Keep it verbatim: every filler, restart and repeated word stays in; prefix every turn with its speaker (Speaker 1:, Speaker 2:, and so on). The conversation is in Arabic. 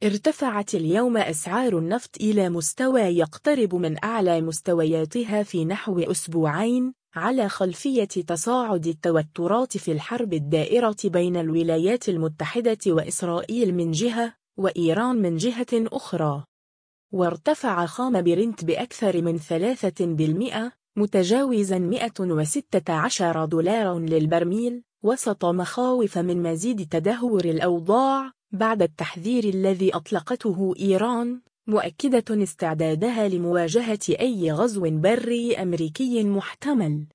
Speaker 1: ارتفعت اليوم أسعار النفط إلى مستوى يقترب من أعلى مستوياتها في نحو أسبوعين، على خلفية تصاعد التوترات في الحرب الدائرة بين الولايات المتحدة وإسرائيل من جهة، وإيران من جهة أخرى. وارتفع خام برنت بأكثر من ثلاثة بالمئة، متجاوزا مئة وستة عشر دولارا للبرميل، وسط مخاوف من مزيد تدهور الأوضاع بعد التحذير الذي أطلقته إيران، مؤكدة استعدادها لمواجهة أي غزو بري أمريكي محتمل.